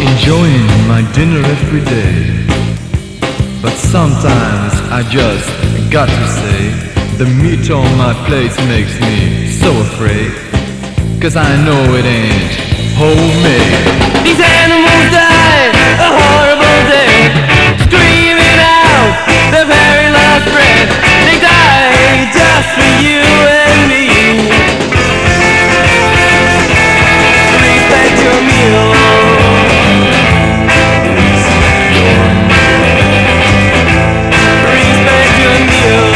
enjoying my dinner every day. But sometimes I just got to say, the meat on my plate makes me so afraid. 'Cause I know it ain't homemade. These animals die a horrible death, screaming out their very last breath. They die just for you and me. Respect your meal. Respect your meal.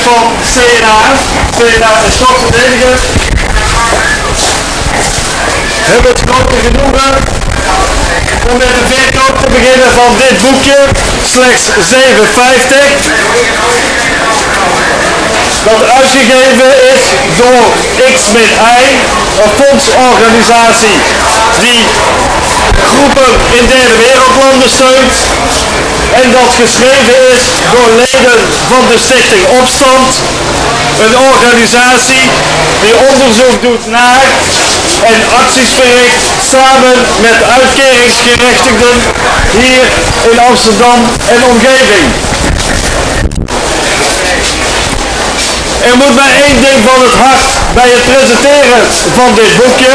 van CNA. CNA is stokverdediger. Hebben het grote genoegen om met de verkoop te beginnen van dit boekje. Slechts €7,50. Dat uitgegeven is door X-I, een fondsorganisatie die groepen in derde wereldlanden steunt. En dat geschreven is door leden van de Stichting Opstand. Een organisatie die onderzoek doet naar en acties verricht samen met uitkeringsgerechtigden hier in Amsterdam en omgeving. Er moet maar één ding van het hart bij het presenteren van dit boekje.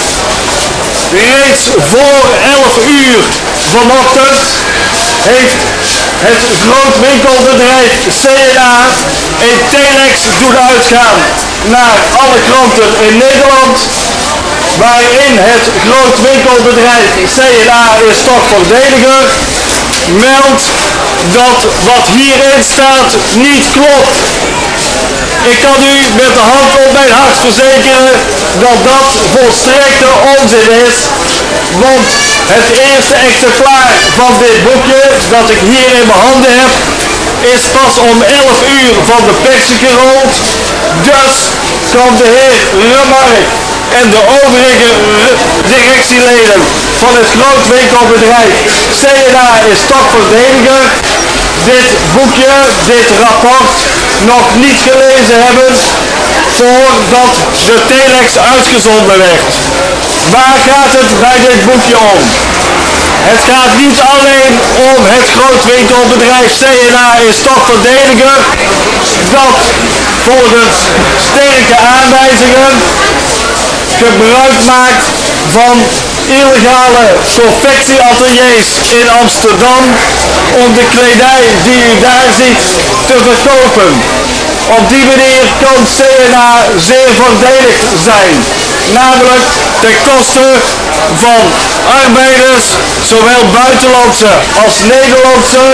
Reeds voor 11 uur vanochtend heeft het groot winkelbedrijf CNA een telex doen uitgaan naar alle kranten in Nederland, waarin het groot winkelbedrijf CNA is stokverdediger meldt dat wat hierin staat niet klopt. Ik kan u met de hand op mijn hart verzekeren dat dat volstrekte onzin is, want het eerste exemplaar van dit boekje dat ik hier in mijn handen heb is pas om 11 uur van de persen gerold. Dus kan de heer Remark en de overige directieleden van het groot winkelbedrijf CNA is stokverdediger dit boekje, dit rapport nog niet gelezen hebben voordat de telex uitgezonden werd. Waar gaat het bij dit boekje om? Het gaat niet alleen om het grootwinkelbedrijf CNA is stokverdediger dat volgens sterke aanwijzingen gebruik maakt van illegale confectieateliers in Amsterdam om de kledij die u daar ziet te verkopen. Op die manier kan CNA zeer voordelig zijn, namelijk ten koste van arbeiders, zowel buitenlandse als Nederlandse,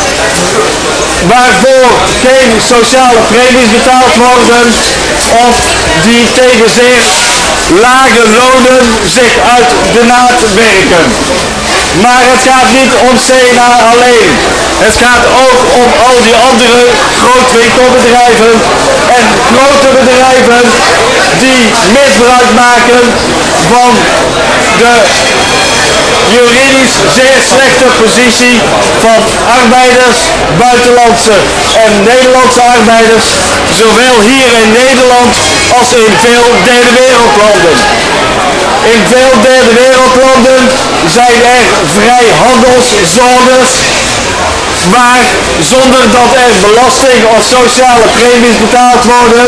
waarvoor geen sociale premies betaald worden of die tegen zeer lage lonen zich uit de naad werken. Maar het gaat niet om CNA alleen. Het gaat ook om al die andere grootwinkelbedrijven en grote bedrijven die misbruik maken van de juridisch zeer slechte positie van arbeiders, buitenlandse en Nederlandse arbeiders, zowel hier in Nederland als in veel derde wereldlanden. In veel derde wereldlanden zijn er vrijhandelszones waar zonder dat er belasting of sociale premies betaald worden,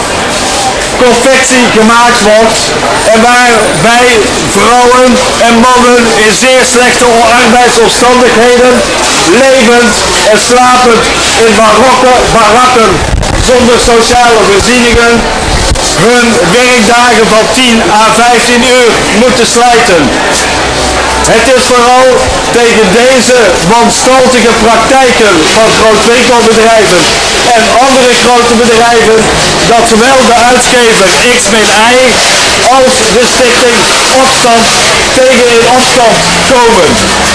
confectie gemaakt wordt en waarbij vrouwen en mannen in zeer slechte arbeidsomstandigheden levend en slapend in barakken zonder sociale voorzieningen hun werkdagen van 10 à 15 uur moeten slijten. Het is vooral tegen deze wanstaltige praktijken van grootwinkelbedrijven en andere grote bedrijven dat zowel de uitgever X-I als de Stichting Opstand tegen in opstand komen.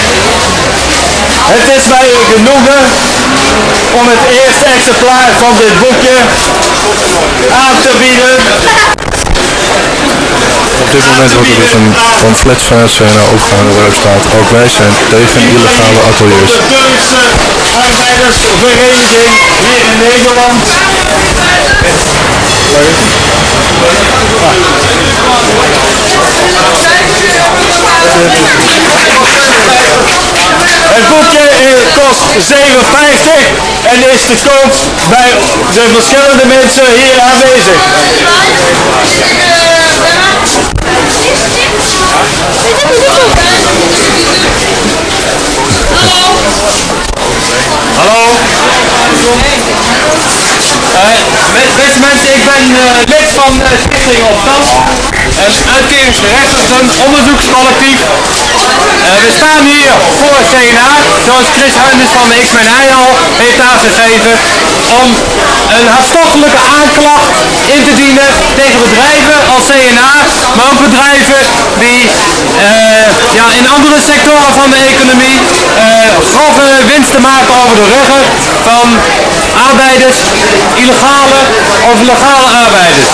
Het is mij een genoegen om het eerste exemplaar van dit boekje aan te bieden. Op dit moment wordt er dus een pamflet van het CNA opgehangen waarop staat: ook wij zijn tegen illegale ateliers. De Turkse arbeidersvereniging hier in Nederland. Het boekje kost €7,50 en is te koop bij de verschillende mensen hier aanwezig. Hallo? Beste mensen, ik ben lid van Stichting Opstand. uitkeringsgerechtigden onderzoekscollectief. We staan hier voor CNA, zoals Chris Huinders van de XMNI al heeft aangegeven, om een hartstochtelijke aanklacht in te dienen tegen bedrijven als CNA, maar ook bedrijven die in andere sectoren van de economie grove winsten maken over de ruggen van arbeiders, illegale of legale arbeiders.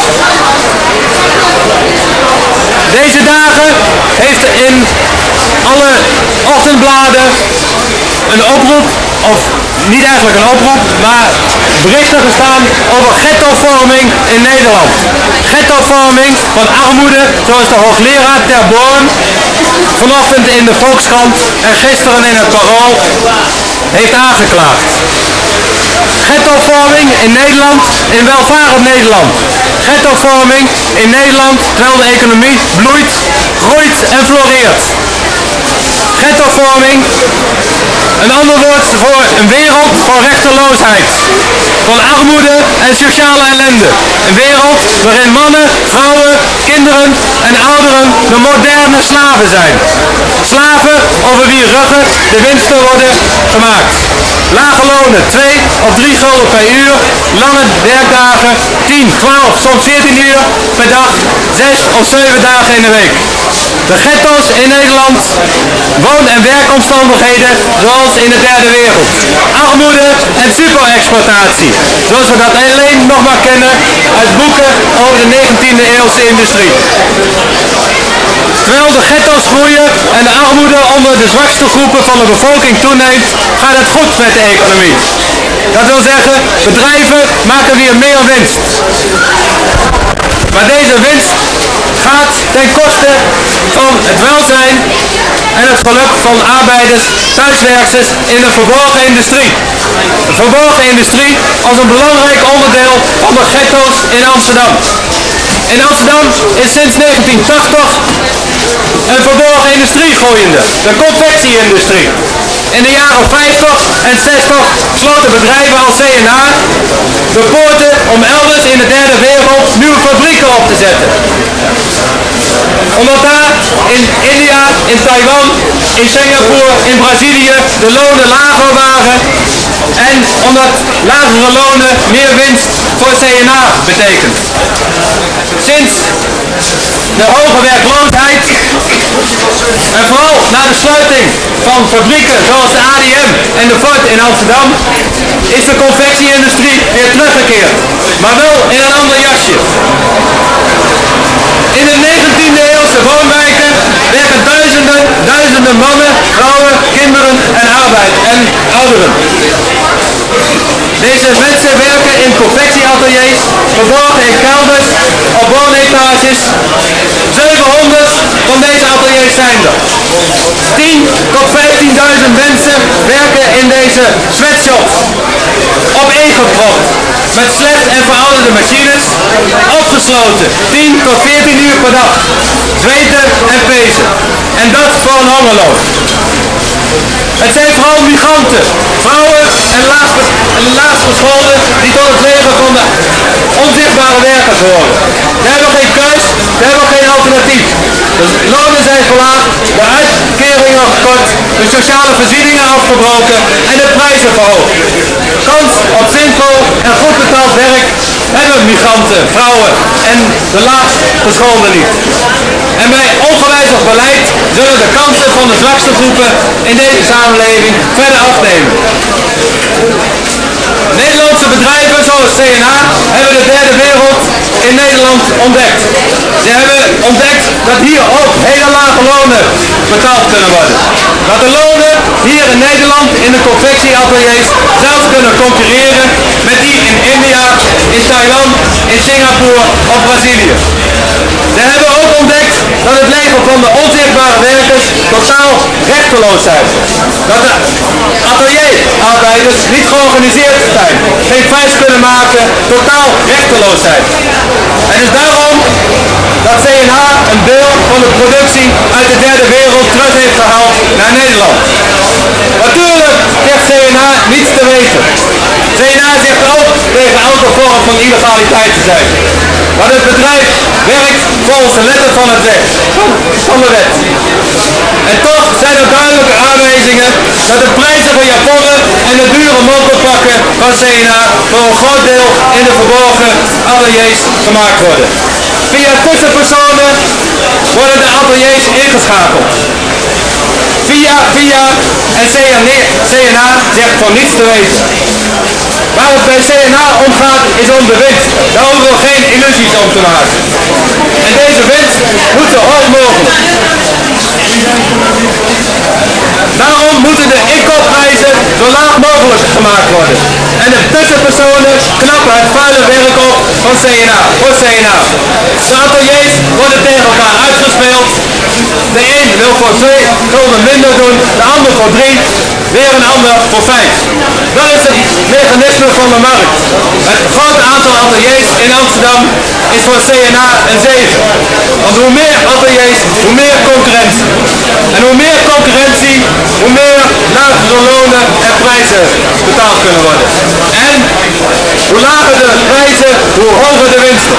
Deze dagen heeft in alle ochtendbladen een oproep, of niet eigenlijk een oproep, maar berichten gestaan over ghettovorming in Nederland. Ghettovorming van armoede, zoals de hoogleraar Ter Born vanochtend in de Volkskrant en gisteren in het Parool heeft aangeklaagd. Ghettovorming in Nederland, in welvarend Nederland. Ghettovorming in Nederland, terwijl de economie bloeit, groeit en floreert. Ghettovorming, een ander woord voor een wereld van rechteloosheid, van armoede en sociale ellende. Een wereld waarin mannen, vrouwen, kinderen en ouderen de moderne slaven zijn. Slaven over wie ruggen de winsten worden gemaakt. Lage lonen, 2 of 3 gulden per uur, lange werkdagen, 10, 12, soms 14 uur per dag, 6 of 7 dagen in de week. De ghetto's in Nederland, woon- en werkomstandigheden zoals in de derde wereld. Armoede en superexploitatie, zoals we dat alleen nog maar kennen uit boeken over de 19e eeuwse industrie. Terwijl de ghetto's groeien en de armoede onder de zwakste groepen van de bevolking toeneemt, gaat het goed met de economie. Dat wil zeggen, bedrijven maken weer meer winst. Maar deze winst gaat ten koste van het welzijn en het geluk van arbeiders, thuiswerkers in de verborgen industrie. De verborgen industrie als een belangrijk onderdeel van de ghetto's in Amsterdam. In Amsterdam is sinds 1980 een verborgen industrie groeiende, de confectie-industrie. In de jaren 50 en 60 sloten bedrijven als CNA de poorten om elders in de derde wereld nieuwe fabrieken op te zetten. Omdat daar in India, in Taiwan, in Singapore, in Brazilië de lonen lager waren en omdat lagere lonen meer winst voor CNA betekent. Sinds de hoge werkloosheid en vooral na de sluiting van fabrieken zoals de ADM en de Ford in Amsterdam is de confectie-industrie weer teruggekeerd, maar wel in een ander jasje. In de 19e eeuwse woonwijken werken duizenden mannen, vrouwen, kinderen en ouderen. Deze mensen werken in confectieateliers, verborgen in kelders, op woonetages. 700 van deze ateliers zijn er. 10 tot 15.000 mensen werken in deze sweatshops. Op één gepropt, met slecht en verouderde machines, opgesloten, 10 tot 14 uur per dag. Zweten en pezen. En dat voor een hongerloon. Het zijn vooral migranten, vrouwen en laaggescholden die tot het leger van de onzichtbare werkers horen. Ze hebben geen keus, ze hebben geen alternatief. De lonen zijn verlaagd, de uitkeringen gekort, de sociale voorzieningen afgebroken en de prijzen verhoogd. Kans op zinvol en goed betaald werk hebben migranten, vrouwen en de laaggescholden niet. En bij ongewijzigd beleid zullen de kansen van de zwakste groepen in deze samenleving verder afnemen. Nederlandse bedrijven zoals CNA hebben de derde wereld in Nederland ontdekt. Ze hebben ontdekt dat hier ook hele lage lonen betaald kunnen worden. Dat de lonen hier in Nederland in de confectieateliers zelfs kunnen concurreren met die in India, in Taiwan, in Singapore of Brazilië. Ze hebben ook ontdekt dat het leven van de onzichtbare werkers totaal rechteloos zijn. Dat de atelierarbeiders niet georganiseerd zijn, geen vuist kunnen maken, totaal rechteloos zijn. Het is daarom dat CNA een deel van de productie uit de derde wereld terug heeft gehaald naar Nederland. Natuurlijk zegt CNA niets te weten. CNA zegt ook tegen elke vorm van illegaliteit te zijn. Want het bedrijf werkt volgens de letter van de wet. En toch zijn er duidelijke aanwijzingen dat de prijzen van japonnen en de dure motorpakken van CNA voor een groot deel in de verborgen ateliers gemaakt worden. Via tussenpersonen worden de ateliers ingeschakeld. Via en CNA zegt van niets te weten. Waar het bij CNA om gaat is om de winst. Daar hoeven we geen illusies om te maken. En deze winst moet zo hoog mogelijk. Daarom moeten de inkoopprijzen zo laag mogelijk gemaakt worden. En de tussenpersonen knappen het vuile werk op van CNA. De ateliers worden tegen elkaar uitgespeeld. De een wil voor 2 gulden minder doen, de ander voor 3, weer een ander voor 5. Dat is het mechanisme van de markt. Het grote aantal ateliers in Amsterdam is voor CNA een zegen. Want hoe meer ateliers, hoe meer concurrentie. En hoe meer concurrentie, hoe meer lagere lonen en prijzen betaald kunnen worden. En hoe lager de prijzen, hoe hoger de winsten.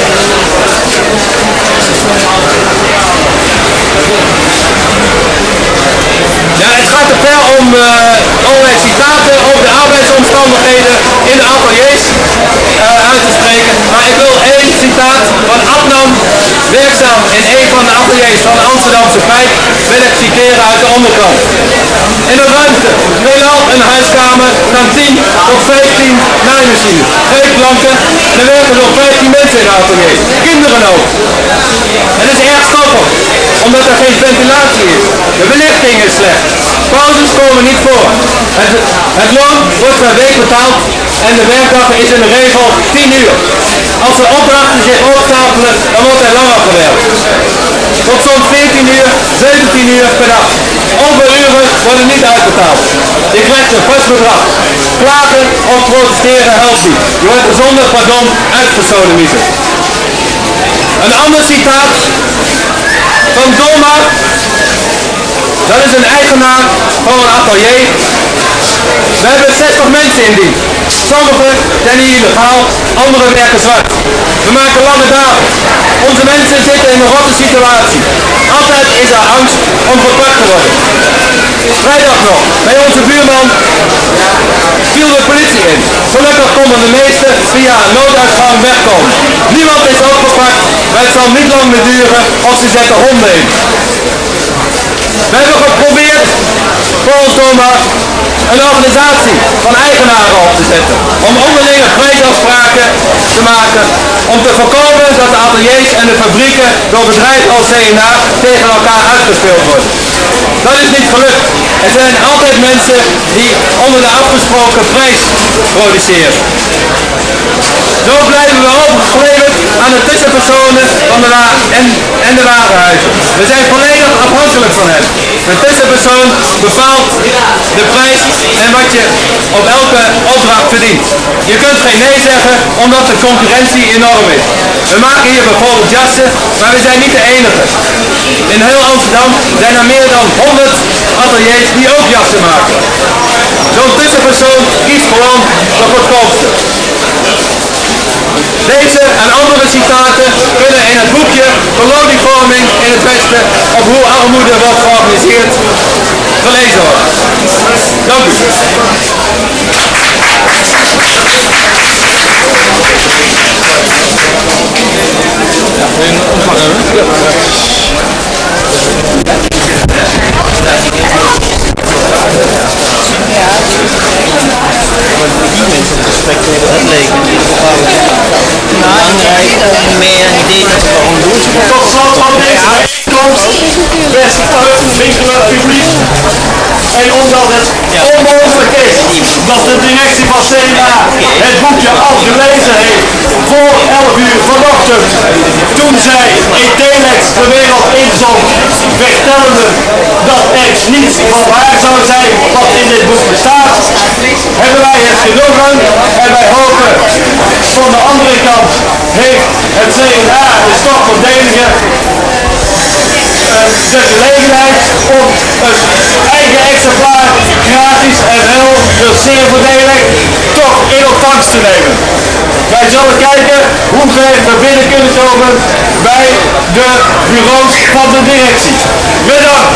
Ja, het gaat te ver om allerlei citaten over de arbeidsomstandigheden in de ateliers uit te spreken. Maar ik wil één citaat van Adnan, werkzaam in een van de ateliers van de Amsterdamse Pijp, wil ik citeren uit de onderkant. In de ruimte, veelal een huiskamer, staan 10 tot 15 naaimachines, 2 planken en er werken nog 15 mensen in de atelier. Kinderen ook. Het is erg stoffig, omdat er geen ventilatie is. De belichting is slecht. Pauzes komen niet voor. Het loon wordt per week betaald en de werkdag is in de regel 10 uur. Als de opdrachten zich opstapelen, dan wordt er langer gewerkt. Tot soms 14 uur, 17 uur per dag. Overuren worden niet uitbetaald. Je krijgt een vast bedrag. Klagen of protesteren helpt niet. Je wordt zonder pardon uitgesodemieterd. Een ander citaat van Dolma. Dat is een eigenaar van een atelier. We hebben 60 mensen in dienst. Sommigen zijn hier illegaal, anderen werken zwart. We maken lange dagen. Onze mensen zitten in een rotte situatie. Altijd is er angst om gepakt te worden. Vrijdag nog, bij onze buurman viel de politie in. Gelukkig konden de meesten via een nooduitgang wegkomen. Niemand is opgepakt, maar het zal niet lang meer duren of ze zetten honden in. We hebben geprobeerd volgens Doma een organisatie van eigenaren op te zetten. Om onderlinge prijsafspraken te maken. Om te voorkomen dat de ateliers en de fabrieken door bedrijven als CNA tegen elkaar uitgespeeld worden. Dat is niet gelukt. Er zijn altijd mensen die onder de afgesproken prijs produceren. Zo blijven we overgeleverd aan de tussenpersonen van en de warenhuizen. We zijn volledig afhankelijk van hen. De tussenpersoon bepaalt de prijs en wat je op elke opdracht verdient. Je kunt geen nee zeggen omdat de concurrentie enorm is. We maken hier bijvoorbeeld jassen, maar we zijn niet de enige. In heel Amsterdam zijn er meer dan 100 ateliers die ook jassen maken. Zo'n tussenpersoon kiest gewoon de goedkoopste. Deze en andere citaten kunnen in het boekje Kolonivorming in het Westen op hoe armoede wordt georganiseerd gelezen worden. Dank u. Tot slot van deze bijeenkomst, beste winkelen publiek. En omdat het onmogelijk is dat de directie van CNA het boekje al gelezen heeft voor 11 uur vanochtend, toen zij in Telex de wereld inzond, vertelde dat er niets van waar zou zijn wat in dit boek bestaat, hebben wij het genoegen en wij hopen van de andere kant heeft het CNA de stofverdediger de gelegenheid om een eigen exemplaar gratis en wel het zeer voordelig toch in ontvangst te nemen. Wij zullen kijken hoe we naar binnen kunnen komen bij de bureaus van de directie. Bedankt!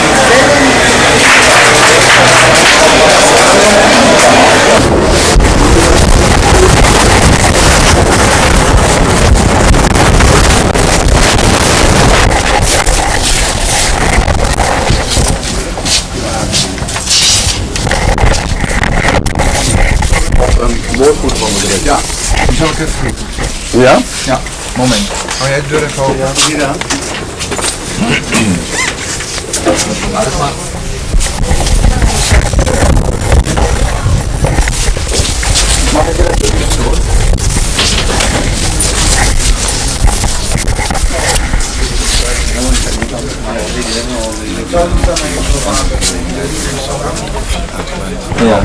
Woordvoerder van de directie. Ja, die zal ik even groeten. Ja? Ja, moment. Hou jij de deur even open? Ja, Hier aan. Mag ik er even tussendoor? Ja.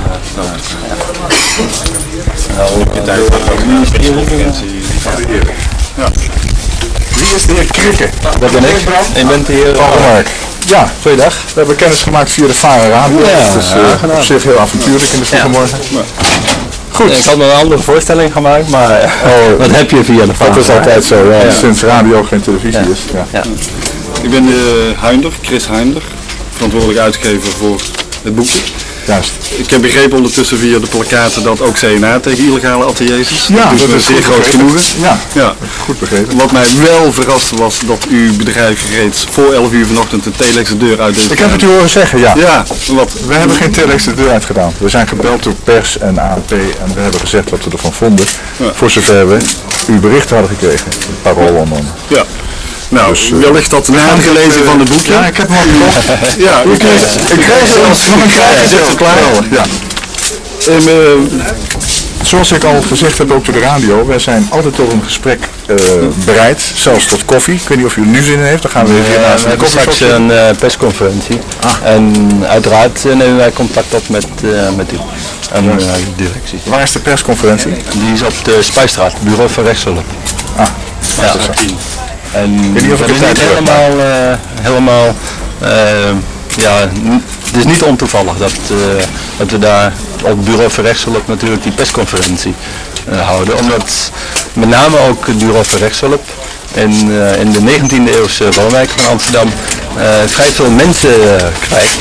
Wie is de heer Krikke? Dat ben ik. En bent de heer Mark. Ja, Goeiedag. we hebben kennis gemaakt via de Varen Radio. Ja, dat is gedaan. op zich heel avontuurlijk in de vroege morgen. Goed. Ik had me een andere voorstelling gemaakt, maar wat heb je via de Dat is altijd zo, ja, Ja. sinds radio geen televisie is. Ja. Ik ben Chris Huinder, verantwoordelijk uitgever voor het boekje. Juist. Ik heb begrepen ondertussen via de plakkaten dat ook CNA tegen illegale ateliers is. Ja, dus dat een is zeer goed groot begrepen. genoegen. Ja, Ja. goed begrepen. Wat mij wel verraste was dat uw bedrijf reeds voor 11 uur vanochtend de telex de deur uit deed. Ik heb het u horen zeggen, ja. Ja, wat? We hebben geen telex de deur uitgedaan. We zijn gebeld door pers en ANP en we hebben gezegd wat we ervan vonden. Ja. Voor zover we uw bericht hadden gekregen. Het Parool onder andere. Ja. Nou, Dus, wellicht dat na het gelezen van het boekje. Ja, ik heb hem al gekocht. Ja, Ik kreeg het zelfs klaar. Ja. Zoals ik al gezegd heb ook door de radio, wij zijn altijd tot een gesprek bereid, zelfs tot koffie. Ik weet niet of u er nu zin in heeft, dan gaan we weer naar we een hebben straks koffieshop. een persconferentie. En uiteraard nemen wij contact op met u en de directie. Waar is de persconferentie? Die is op de Spijstraat, bureau van rechtshulp. Ah, Ja. En weet niet of ik dat de is tijd niet heb. helemaal het is niet ontoevallig dat we daar op het bureau voor rechtshulp natuurlijk die persconferentie houden. Omdat met name ook het bureau voor rechtshulp in de 19e eeuwse woonwijk van Amsterdam vrij veel mensen krijgt.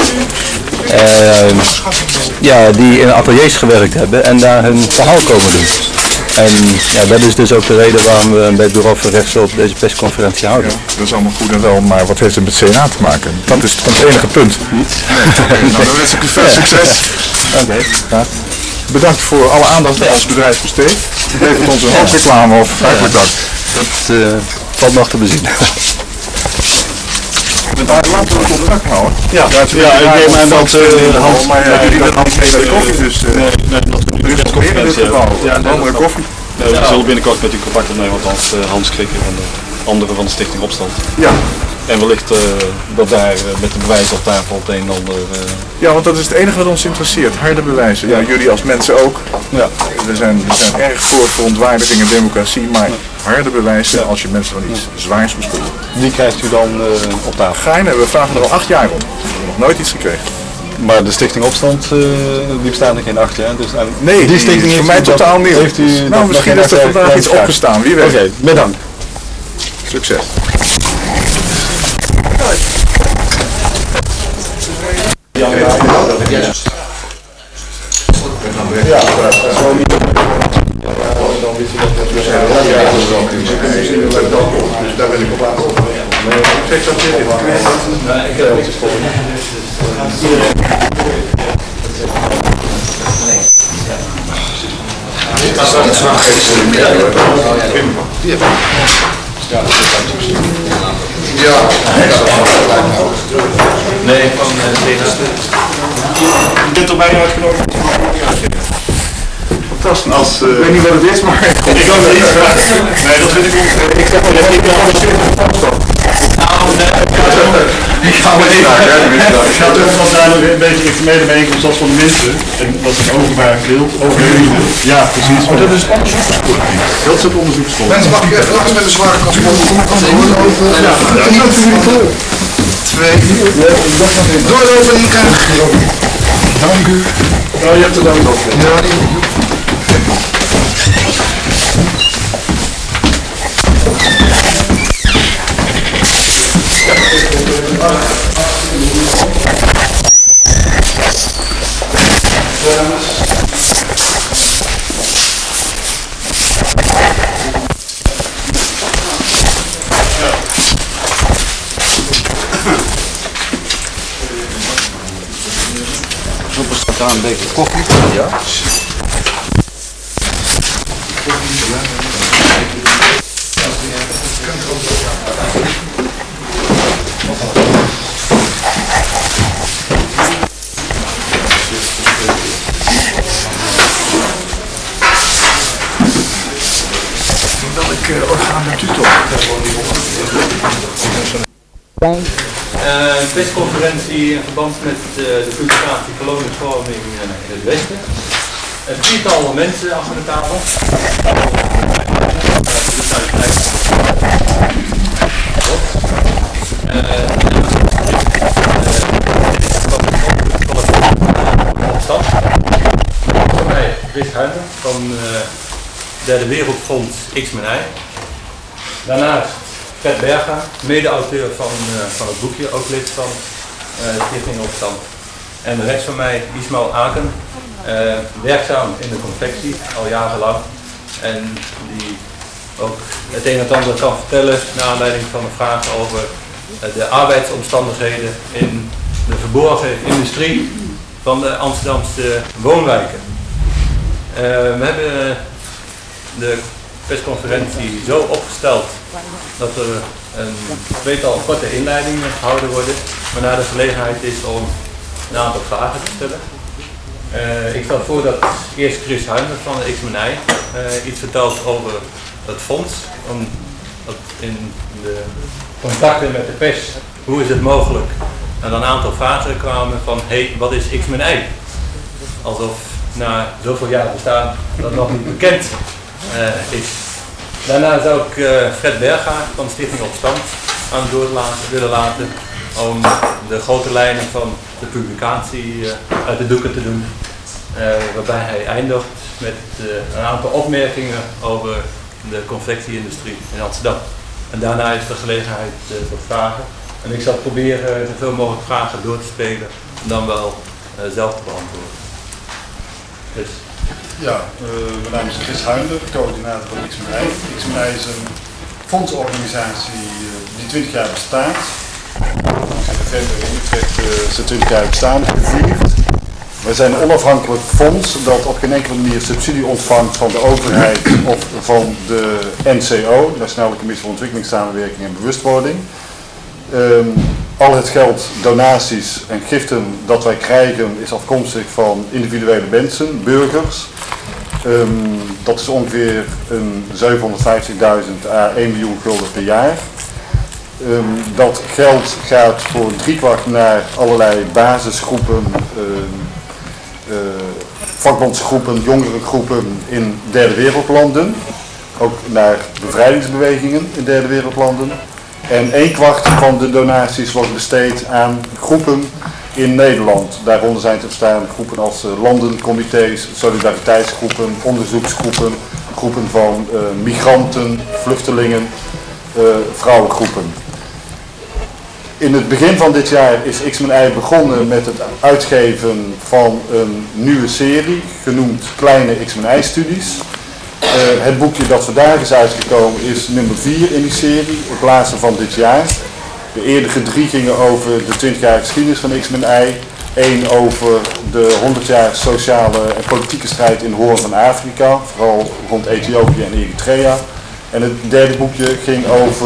Die in ateliers gewerkt hebben en daar hun verhaal komen doen. En ja, dat is dus ook de reden waarom we bij het bureau voor rechtshulp deze persconferentie houden. Dat is allemaal goed en wel, maar wat heeft het met CNA te maken? Dat is ons enige punt. Nou, dan wens ik u veel succes. Oké. Ja. Bedankt voor alle aandacht die ons bedrijf besteedt. U levert ons een hoop reclame op. Hartelijk dank. Dat valt nog te bezien. Laten we contact houden. Ja, ik neem aan dat Hans... Maar ja, jullie dan niet mee bij de koffie, dus dat er is nog meer in dit geval. Ja, Een andere koffie. we zullen binnenkort met u contact opnemen, althans Hans Krikke en de anderen van de Stichting Opstand. Ja. En wellicht dat daar met de bewijzen op tafel het een en ander... Ja, want dat is het enige wat ons interesseert. Harde bewijzen. Ja, jullie als mensen ook. Ja. We zijn erg voor verontwaardiging en democratie, maar harde bewijzen als je mensen van iets zwaars beschuldigt. Die krijgt u dan op tafel. Gein, we vragen er al 8 jaar om. We hebben nog nooit iets gekregen. Maar de Stichting Opstand, die bestaat nog geen 8 jaar. Dus, Nee, die stichting is voor mij totaal nieuw. Heeft u dat nou, nog misschien geen is er 8 jaar vandaag iets gevraagd? opgestaan. Wie weet. Oké, bedankt. Succes. Dus daar ben ik op aangekomen. Ik zeg dat Nee, van Je bent er bijna uitgenodigd. Fantastisch. Ik weet niet wat het is, maar... Ik ook niet. Nee, dat vind ik niet. Ik zeg maar, ik ben Ik ga maar even. Ik ga terug van daar een beetje informele bijeenkomst als van de mensen. En dat is een openbaar beeld. Ja, precies. Maar dat is onderzoeksgroep. Dat is het onderzoeksgroep. Mensen, mag ik even langs met een zware transport? Ja, Twee. Doorlopen in elkaar. Dank u. Nou, je hebt er dan ook. Ja, Super staat daar een beetje koffie. Ja. Welk orgaan bent u toch? Een persconferentie in verband met de publicatie Koloniëvorming in het Westen. Een viertal mensen achter de tafel. Voor mij Chris Huijner van Derde Wereldfonds X-Men-Y. Daarnaast Fred Berga, mede-auteur van het boekje, ook lid van Stichting Opstand. En rechts van mij Ismail Aken, werkzaam in de confectie al jarenlang. En die ook het een en het ander kan vertellen naar aanleiding van de vraag over de arbeidsomstandigheden in de verborgen industrie van de Amsterdamse woonwijken. We hebben de persconferentie zo opgesteld dat er een tweetal korte inleidingen gehouden worden, waarna de gelegenheid is om een aantal vragen te stellen. Ik stel voor dat eerst Chris Huijner van de X-Men-Y iets vertelt over het fonds. Omdat in de contacten met de pers, hoe is het mogelijk, en dan een aantal vragen kwamen van hey, wat is X-Men-Y? Alsof na zoveel jaar bestaan dat nog niet bekend is. Daarna zou ik Fred Berga van Stichting Opstand aan het woord willen laten om de grote lijnen van de publicatie uit de doeken te doen. Waarbij hij eindigt met een aantal opmerkingen over de confectieindustrie in Amsterdam. En daarna is de gelegenheid tot vragen. En ik zal proberen zoveel mogelijk vragen door te spelen en dan wel zelf te beantwoorden. Dus. Ja, mijn naam is Chris Huijner, coördinator van X-Men-Y. X-Men-Y is een fondsorganisatie die 20 jaar bestaat. In november in Utrecht zijn 20 jaar bestaan gevierd. Wij zijn een onafhankelijk fonds dat op geen enkele manier subsidie ontvangt van de overheid of van de NCO, de Nationale Commissie voor Ontwikkelingssamenwerking en Bewustwording. Al het geld, donaties en giften dat wij krijgen is afkomstig van individuele mensen, burgers. Dat is ongeveer een 750.000 à 1 miljoen gulden per jaar. Dat geld gaat voor 3/4 naar allerlei basisgroepen, vakbondsgroepen, jongerengroepen in derde wereldlanden. Ook naar bevrijdingsbewegingen in derde wereldlanden. En 1/4 van de donaties wordt besteed aan groepen in Nederland. Daaronder zijn te verstaan groepen als landencomité's, solidariteitsgroepen, onderzoeksgroepen, groepen van migranten, vluchtelingen, vrouwengroepen. In het begin van dit jaar is X-Men-Y begonnen met het uitgeven van een nieuwe serie, genoemd Kleine X-Men-Y-studies. Het boekje dat vandaag is uitgekomen is nummer 4 in die serie, het laatste van dit jaar. De eerdere 3 gingen over de 20-jarige geschiedenis van X-Men-Y. 1 over de 100 jaar sociale en politieke strijd in Hoorn van Afrika, vooral rond Ethiopië en Eritrea. En het derde boekje ging over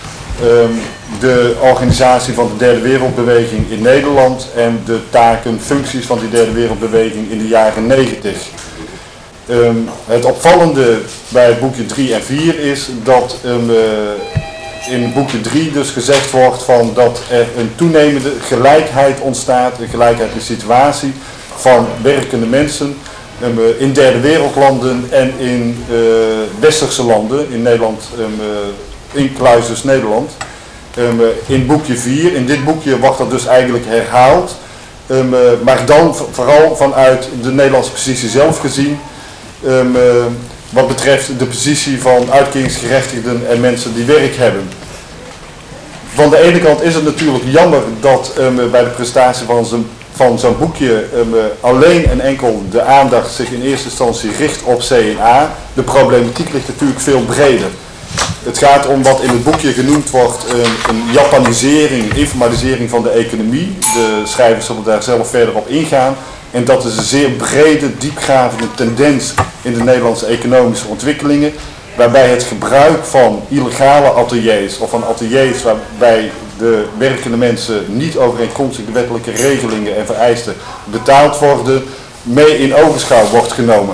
de organisatie van de derde wereldbeweging in Nederland en de taken, functies van die derde wereldbeweging in de jaren 90. Het opvallende bij boekje 3 en 4 is dat in boekje 3 dus gezegd wordt van dat er een toenemende gelijkheid ontstaat, een gelijkheid in situatie van werkende mensen in derde wereldlanden en in westerse landen, in Nederland, inclusief Nederland. In boekje 4, in dit boekje wordt dat dus eigenlijk herhaald Maar dan vooral vanuit de Nederlandse positie zelf gezien, wat betreft de positie van uitkeringsgerechtigden en mensen die werk hebben. Van de ene kant is het natuurlijk jammer dat bij de presentatie van zo'n boekje alleen en enkel de aandacht zich in eerste instantie richt op C&A. De problematiek ligt natuurlijk veel breder. Het gaat om wat in het boekje genoemd wordt een Japanisering, informalisering van de economie. De schrijvers zullen daar zelf verder op ingaan. En dat is een zeer brede, diepgravende tendens in de Nederlandse economische ontwikkelingen. Waarbij het gebruik van illegale ateliers of van ateliers waarbij de werkende mensen niet overeenkomstig de wettelijke regelingen en vereisten betaald worden, mee in ogenschouw wordt genomen.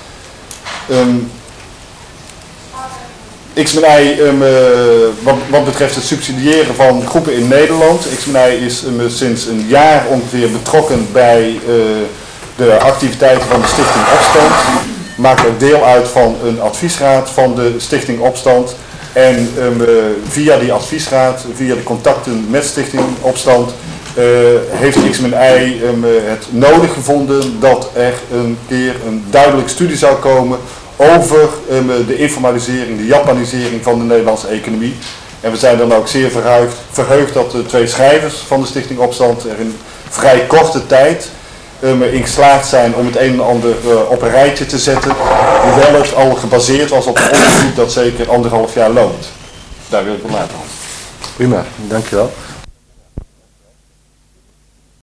XMNI, wat betreft het subsidiëren van groepen in Nederland. XMNI is sinds een jaar ongeveer betrokken bij de activiteiten van de Stichting Opstand. Maakt ook deel uit van een adviesraad van de Stichting Opstand. En via die adviesraad, via de contacten met Stichting Opstand, heeft XMNI het nodig gevonden dat er een keer een duidelijke studie zou komen over de informalisering, de Japanisering van de Nederlandse economie. En we zijn dan ook zeer verheugd dat de twee schrijvers van de Stichting Opstand er in vrij korte tijd in geslaagd zijn om het een en ander op een rijtje te zetten. Hoewel het al gebaseerd was op een onderzoek dat zeker 1,5 jaar loopt. Daar wil ik het laten. Prima, dankjewel.